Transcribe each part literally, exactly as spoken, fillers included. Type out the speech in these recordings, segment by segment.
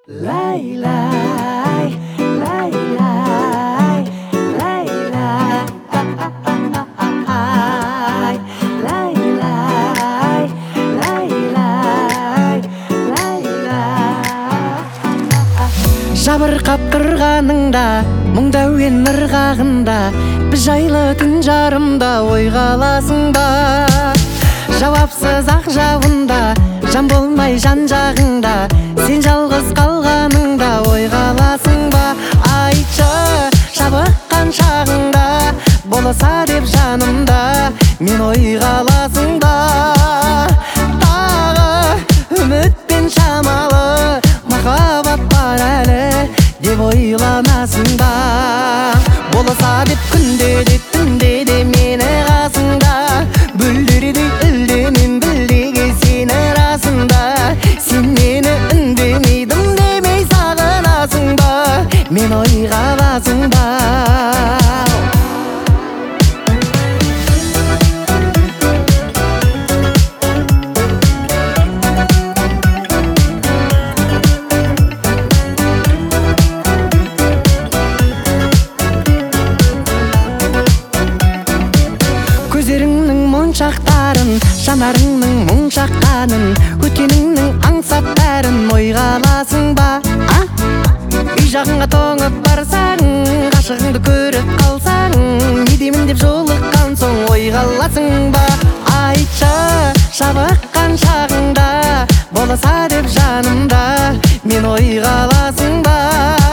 Laylay, laylay, laylay, laylay, laylay, laylay. Жабырқап тұрғаныңда, мұңда өен ырғағында, біз жайлы түн жарымда ойға аласың ба? Жауапсыз ақ жауында, жан болмай жан жағыңда, сен жалғыз қалғаныңда ойға аласың ба? Айтшы, жабыққан шағыңда, болса деп жанымда, мен ойға аласың ба? Тағы үмітпен шамалы махаббат бар әлі деп ойланасың ба? Болса деп күнде де түнде де мені қасыңда, бүлдірді үлдемен білдеге сені расында. Сен мені үндемейдім демей сағынасың ба? Мен ойға аласың ба? Көздеріңнің моншақтарын, жанарыңның мұң шаққанын, өткеніңнің аңсап бәрін ойға аласың ба? Үй жағыңа тоңып барсаң, ғашығыңды көріп қалсаң, не деймін деп жолыққан соң ойға аласың ба? Айтшы, жабыққан шағыңда, болса деп жанымда, мен ойға аласың ба?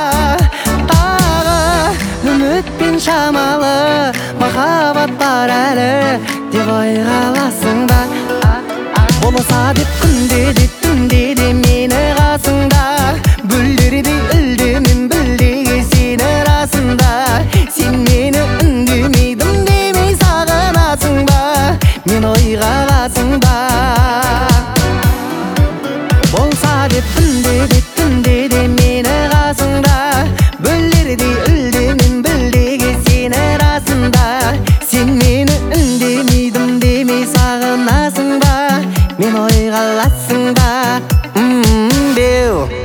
Тағы үмітпен шамалы махаббат бар әлі деп ойға аласың ба? Болса деп күнде де түнде де мені қасыңда, бүлдірді үлдемен білдеге сені расында. Сен мені үндемейдім демей сағынасың ба? Мен ойға аласың ба? Болса деп күнде де түнде де мені қасыңда, бүлдірді үлдемен білдеге сені расында. Сен мені үндемейдім демей сағынасың ба? Мен ойға аласың ба? Ммм, беу